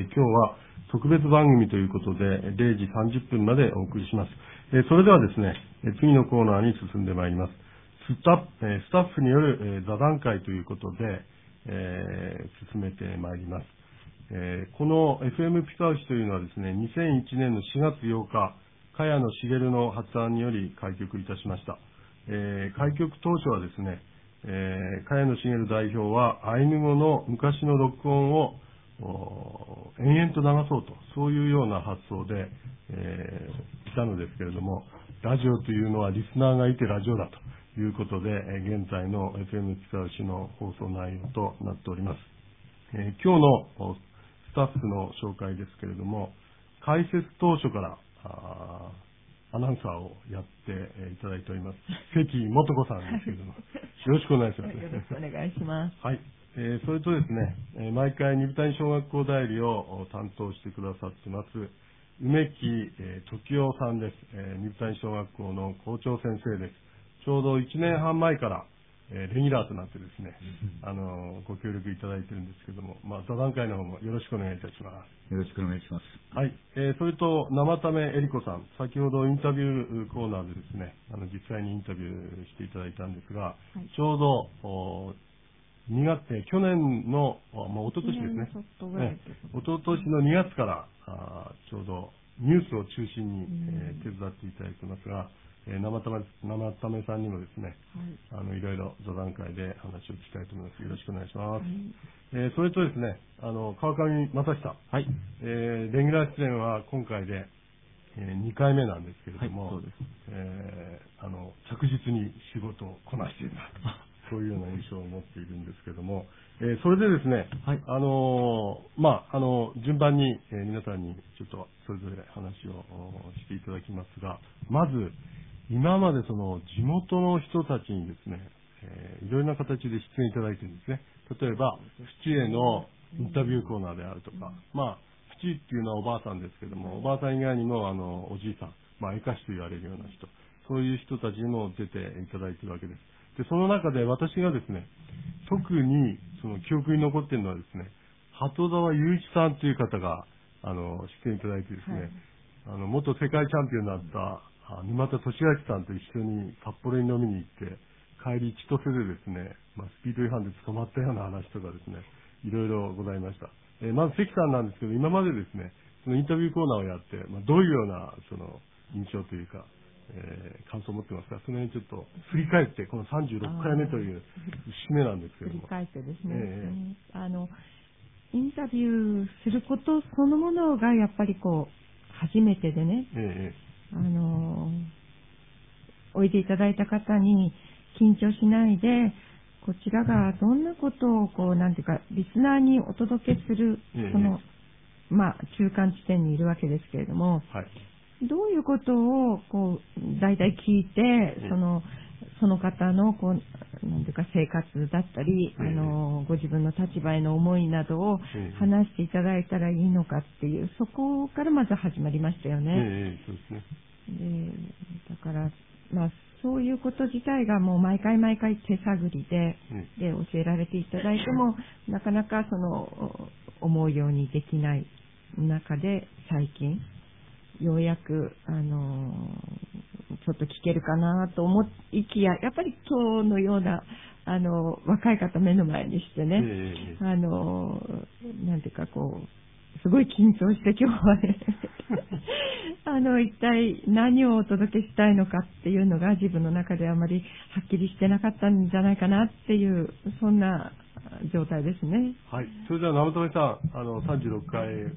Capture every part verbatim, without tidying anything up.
今日は特別番組ということでれいじさんじゅっぷんまでお送りします。えー、それではですね、次のコーナーに進んでまいります。スタッフ、えー、スタッフによる、えー、座談会ということで、えー、進めてまいります。えー、この エフエム ピカウシというのはですね、にせんいちねんのしがつようか、茅野茂の発案により開局いたしました。えー、開局当初はですね、えー、茅野茂代表はアイヌ語の昔の録音を延々と流そうと、そういうような発想で、えー、いたのですけれども、ラジオというのはリスナーがいてラジオだということで、えー、現在の エフエム ピカウシの放送内容となっております。えー、今日のスタッフの紹介ですけれども、開設当初からあアナウンサーをやっていただいております。関素子さんですけれども、よろしくお願いします。 よろしくお願いします。 はい。えー、それとですね、えー、毎回二部谷小学校代理を担当してくださってます、梅木、えー、時夫さんです。えー、二部谷小学校の校長先生です。ちょうどいちねんはん前から、えー、レギュラーとなってですね、あのー、ご協力いただいているんですけども、まあ、座談会の方もよろしくお願いいたします。 よろしくお願いします。 はい。えー、それと、生田目恵里子さん、先ほどインタビューコーナーでですね、あの、実際にインタビューしていただいたんですが、はい、ちょうど、おにがつ、去年の、まあ、一昨年ですね、一昨年のにがつからあちょうどニュースを中心に、えー、手伝っていただいてますが、えー、生田目、生田目さんにもですね、はい、あのいろいろ座談会で話を聞きたいと思います。よろしくお願いします。はい、えー、それとですね、あの川上正久、はい、えー、レギュラー出演は今回で、えー、にかいめなんですけれども、はい、そうです。えー、あの着実に仕事をこなしているなと。そういうような印象を持っているんですけども、えー、それでですね、はい、あのー、まあ、あの、順番に、えー、皆さんにちょっとそれぞれ話をしていただきますが、まず、今までその地元の人たちにですね、えー、いろいろな形で出演いただいてるんですね。例えば、淵へのインタビューコーナーであるとか、まあ、淵っていうのはおばあさんですけども、おばあさん以外にも、あの、おじいさん、まあ、絵歌師と言われるような人、そういう人たちにも出ていただいているわけです。で、その中で私がですね、特にその記憶に残っているのはですね、鳩沢雄一さんという方が、あの、出演いただいてですね、はい、あの、元世界チャンピオンになった沼田俊明さんと一緒に札幌に飲みに行って、帰り千歳でですね、まあ、スピード違反で捕まったような話とかですね、いろいろございました。えー、まず関さんなんですけど、今までですね、そのインタビューコーナーをやって、まあ、どういうような、その、印象というか、えー、感想を持ってますが、その辺ちょっと振り返って、このさんじゅうろっかいめという節目なんですけども。 振り返ってですね、えー、あの、インタビューすることそのものがやっぱりこう、初めてでね、えー、あの、おいでいただいた方に緊張しないで、こちらがどんなことをこう、なんていうか、リスナーにお届けする、その、えー、まあ、中間地点にいるわけですけれども、はい、どういうことをこう大体聞いて、そのその方のこうなんていうか生活だったり、あのご自分の立場への思いなどを話していただいたらいいのかっていう、そこからまず始まりましたよね。でだからまあそういうこと自体がもう毎回毎回手探りで、で教えられていただいてもなかなかその思うようにできない中で最近。ようやく、あのー、ちょっと聞けるかなと思いきや、やっぱり今日のような、あのー、若い方目の前にしてね、えー、あのー、なんていうかこう、すごい緊張して今日はね、あの、一体何をお届けしたいのかっていうのが自分の中であまりはっきりしてなかったんじゃないかなっていう、そんな状態ですね。 はい。それでは、生留さん、あの、さんじゅうろっかいの放送に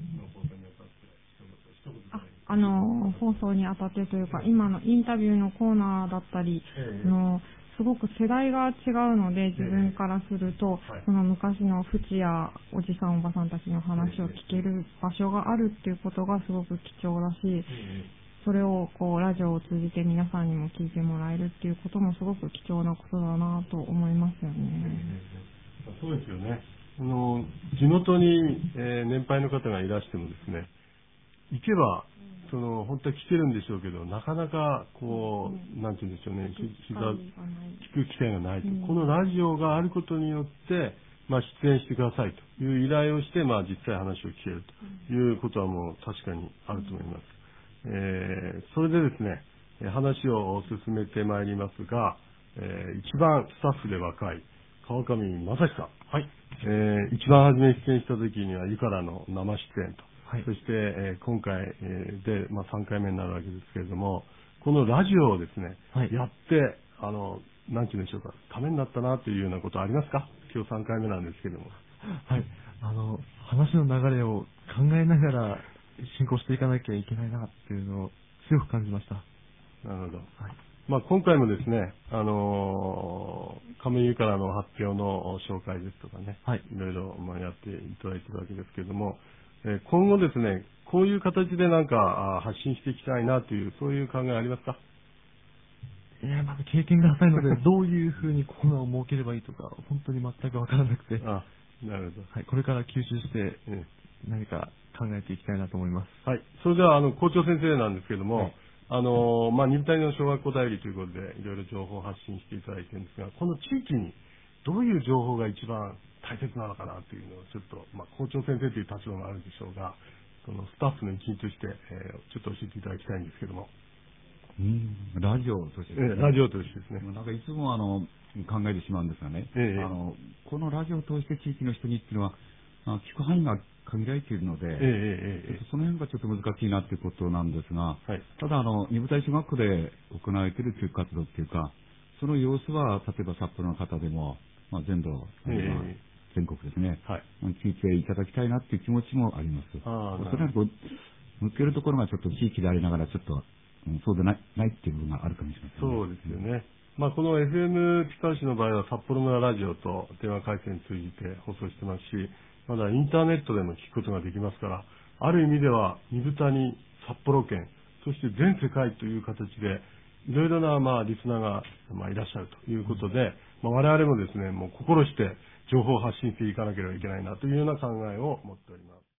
あの放送にあたってというか、今のインタビューのコーナーだったり、えー、のすごく世代が違うので、自分からすると、えーはい、その昔の淵やおじさんおばさんたちの話を聞ける場所があるっていうことがすごく貴重だし、えー、それをこうラジオを通じて皆さんにも聞いてもらえるっていうこともすごく貴重なことだなと思いますよね。 えー、そうですよね。あの地元に、えー、年配の方がいらしてもですね、行けばその本当は聞けるんでしょうけど、なかなかこう、うん、なんて言うんでしょうね、ひ膝聞く機会がないと、うん、このラジオがあることによって、 まあ、出演してくださいという依頼をして、まあ、実際話を聞けるということはもう確かにあると思います。えー、それでですね、話を進めてまいりますが、えー、一番スタッフで若い川上正史さん。はい。えー、一番初め出演した時には、ゆからの生出演と。はい。そして、えー、今回、えー、で、まあ、さんかいめになるわけですけれども、このラジオをですね、はい、やって、あの、なんて言うんでしょうか、ためになったなというようなことありますか？今日さんかいめなんですけども。 はい。あの、話の流れを考えながら進行していかなきゃいけないなっていうのを強く感じました。 なるほど。はい。まあ、今回もですね、あのー、亀井からの発表の紹介ですとかね、はい、いろいろまあやっていただいているわけですけれども、えー、今後ですね、こういう形でなんか発信していきたいなという、そういう考えありますか？ いや、まだ経験が浅いので、どういうふうにコーナーを設ければいいとか、本当に全くわからなくて、 あ、なるほど。 はい、これから吸収して、何か考えていきたいなと思います。 はい。それでは、あの、校長先生なんですけども、はい、あの、まあ、二部隊の小学校代理ということで、いろいろ情報を発信していただいてるんですが、この地域にどういう情報が一番大切なのかなというのを、ちょっと、まあ、校長先生という立場もあるでしょうが、そのスタッフの一員として、えー、ちょっと教えていただきたいんですけども。 うん、ラジオとしてですね。 えー、ラジオとしてですね。 なんかいつもあの考えてしまうんですがね、えー、あのこのラジオを通して地域の人にっていうのは、まあ、聞く範囲が限られているので、えーえー、その辺がちょっと難しいなっていうことなんですが、はい、ただあの二部隊小学校で行われている教育活動っていうか、その様子は例えば札幌の方でも、まあ、全土、えー、全国ですね、はい、聞いていただきたいなっていう気持ちもあります。あそれはこう向けるところがちょっと地域でありながらちょっとそうでない、ないっていう部分があるかもしれません、 ね。そうですよね。まあ、この エフエム ピカシの場合は札幌村ラジオと電話回線通じて放送してますし、まだインターネットでも聞くことができますから、ある意味では二部谷、札幌圏、そして全世界という形で、いろいろなまあリスナーがまあいらっしゃるということで、まあ、我々もですね、もう心して情報を発信していかなければいけないなというような考えを持っております。